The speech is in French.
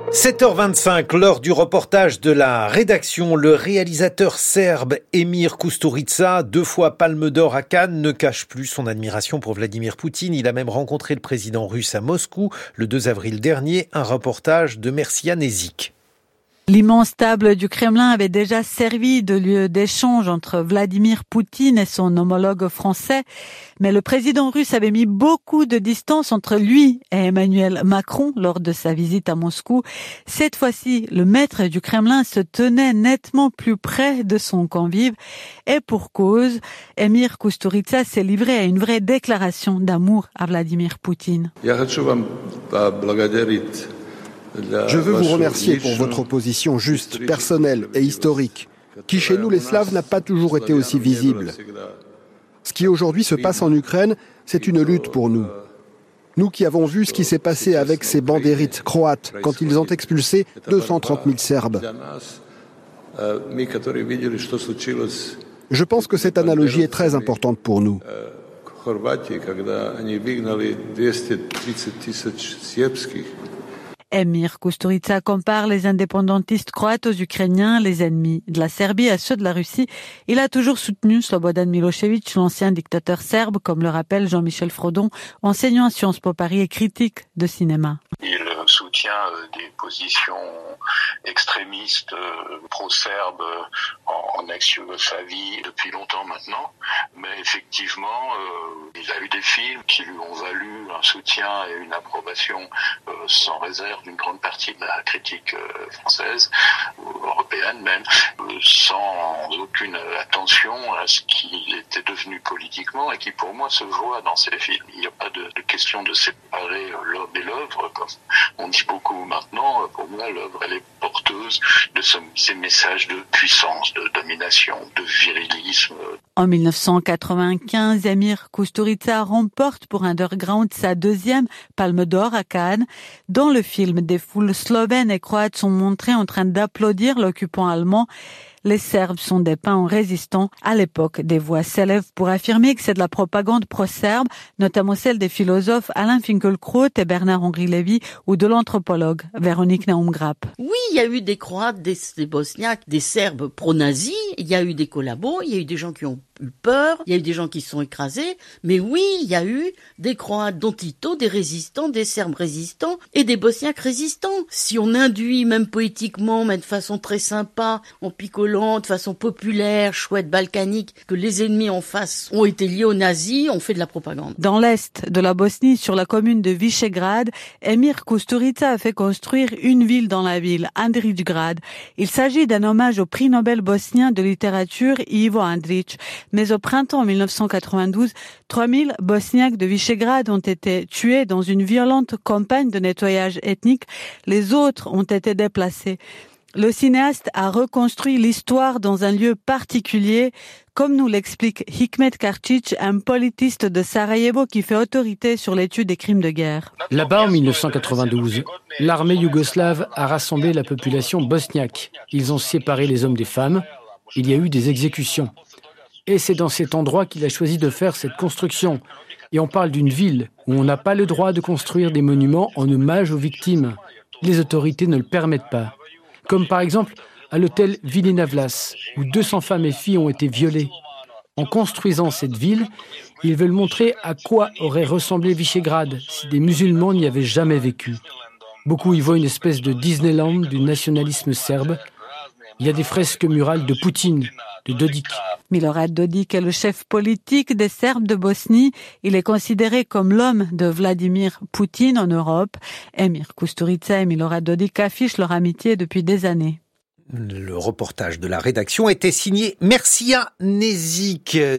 7h25, lors du reportage de la rédaction, le réalisateur serbe Emir Kusturica, 2 fois Palme d'Or à Cannes, ne cache plus son admiration pour Vladimir Poutine. Il a même rencontré le président russe à Moscou le 2 avril dernier, un reportage de Mercia Nezik. L'immense table du Kremlin avait déjà servi de lieu d'échange entre Vladimir Poutine et son homologue français, mais le président russe avait mis beaucoup de distance entre lui et Emmanuel Macron lors de sa visite à Moscou. Cette fois-ci, le maître du Kremlin se tenait nettement plus près de son convive, et pour cause, Emir Kusturica s'est livré à une vraie déclaration d'amour à Vladimir Poutine. Je veux vous remercier pour votre opposition juste, personnelle et historique, qui chez nous les Slaves n'a pas toujours été aussi visible. Ce qui aujourd'hui se passe en Ukraine, c'est une lutte pour nous. Nous qui avons vu ce qui s'est passé avec ces bandérites croates quand ils ont expulsé 230 000 Serbes. Je pense que cette analogie est très importante pour nous. Emir Kusturica compare les indépendantistes croates aux Ukrainiens, les ennemis de la Serbie à ceux de la Russie. Il a toujours soutenu Slobodan Milošević, l'ancien dictateur serbe, comme le rappelle Jean-Michel Frodon, enseignant à Sciences Po Paris et critique de cinéma. Il soutient des positions extrémistes pro-serbes en ex-Yougoslavie depuis longtemps maintenant, mais effectivement, il a eu des films qui lui ont valu un soutien et une approbation sans réserve d'une grande partie de la critique française, ou européenne même, sans aucune attention à ce qu'il était devenu politiquement et qui pour moi se voit dans ces films. Il n'y a pas de question de séparer l'homme et l'œuvre, comme on dit beaucoup maintenant. Pour moi, l'œuvre, elle est porteuse de ces messages de puissance, de domination, de virilisme. En 1995, Emir Kusturica remporte pour Underground sa 2e Palme d'Or à Cannes. Dans le film, des foules slovènes et croates sont montrées en train d'applaudir l'occupant allemand. Les Serbes sont dépeints en résistants. À l'époque, des voix s'élèvent pour affirmer que c'est de la propagande pro-serbe, notamment celle des philosophes Alain Finkielkraut et Bernard-Henri Lévy ou de l'anthropologue Véronique Naumgrap. Oui, il y a eu des Croates, des Bosniaques, des Serbes pro-nazis, il y a eu des collabos, il y a eu des gens qui ont eu peur, il y a eu des gens qui se sont écrasés, mais oui, il y a eu des Croates dont Tito, des résistants, des Serbes résistants et des Bosniaques résistants. Si on induit, même poétiquement, mais de façon très sympa, en picolant, de façon populaire, chouette, balkanique, que les ennemis en face ont été liés aux nazis, on fait de la propagande. Dans l'est de la Bosnie, sur la commune de Visegrad, Emir Kusturica a fait construire une ville dans la ville, Andrićgrad. Il s'agit d'un hommage au prix Nobel bosnien de littérature Ivo Andrić. Mais au printemps 1992, 3000 Bosniaques de Visegrad ont été tués dans une violente campagne de nettoyage ethnique. Les autres ont été déplacés. Le cinéaste a reconstruit l'histoire dans un lieu particulier, comme nous l'explique Hikmet Karčić, un politiste de Sarajevo qui fait autorité sur l'étude des crimes de guerre. Là-bas, en 1992, l'armée yougoslave a rassemblé la population bosniaque. Ils ont séparé les hommes des femmes. Il y a eu des exécutions. Et c'est dans cet endroit qu'il a choisi de faire cette construction. Et on parle d'une ville où on n'a pas le droit de construire des monuments en hommage aux victimes. Les autorités ne le permettent pas. Comme par exemple à l'hôtel Vilina Vlas, où 200 femmes et filles ont été violées. En construisant cette ville, ils veulent montrer à quoi aurait ressemblé Visegrad si des musulmans n'y avaient jamais vécu. Beaucoup y voient une espèce de Disneyland du nationalisme serbe. Il y a des fresques murales de Poutine, de Dodik. Milorad Dodik est le chef politique des Serbes de Bosnie. Il est considéré comme l'homme de Vladimir Poutine en Europe. Emir Kusturica et Milorad Dodik affichent leur amitié depuis des années. Le reportage de la rédaction était signé Mercia Nezik.